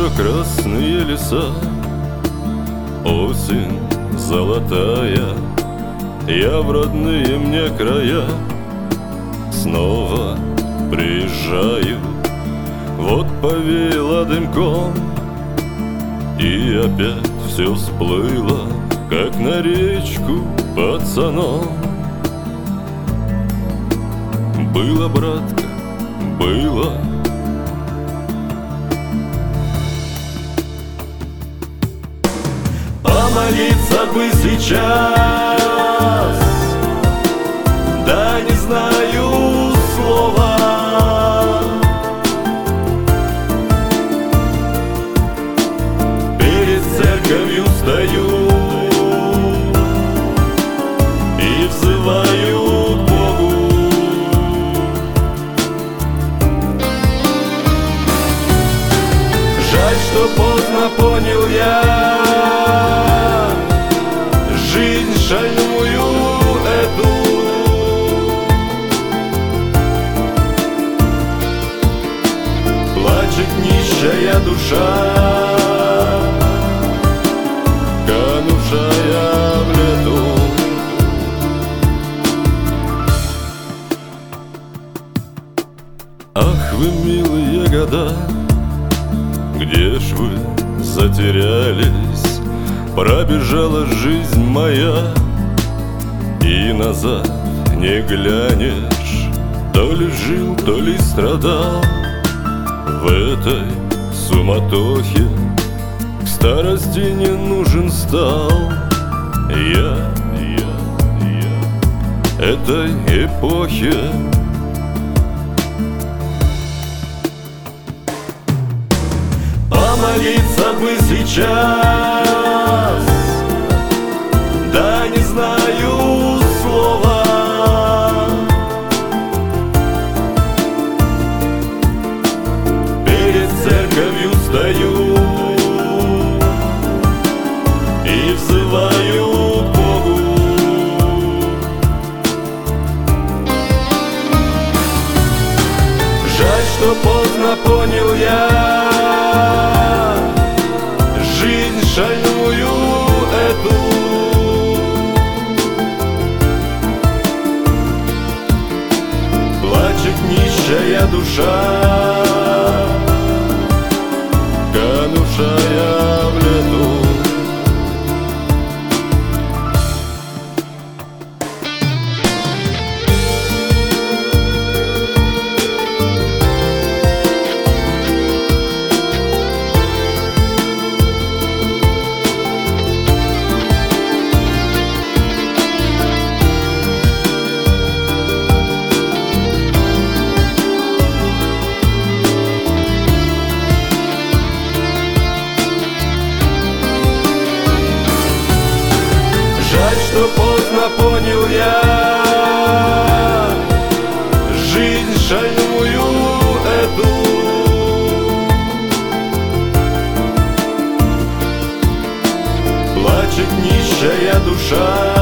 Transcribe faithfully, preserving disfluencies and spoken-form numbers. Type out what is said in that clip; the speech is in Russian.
ярко-красные леса, осень золотая, я в родные мне края снова приезжаю. Вот повеяло дымком, и опять все всплыло, как на речку пацаном. Было, братка, было. Помолиться бы сейчас, да не знаю слова. Перед церковью стою и взываю к Богу. Жаль, что поздно понял я жизнь шальную эту. Плачет нищая душа, канувшая в лету. Ах вы, милые года, где ж вы затерялись? Пробежала жизнь моя, и назад не глянешь. То ли жил, то ли страдал в этой суматохе, к старости не нужен стал я, я, я этой эпохи. Помолиться бы сейчас, да не знаю слова. Перед церковью стою и взываю к Богу. Жаль, что поздно понял я жизнь шальную эту. Плачет нищая душа, канувшая в лету. Что поздно понял я жизнь шальную эту. Плачет нищая душа,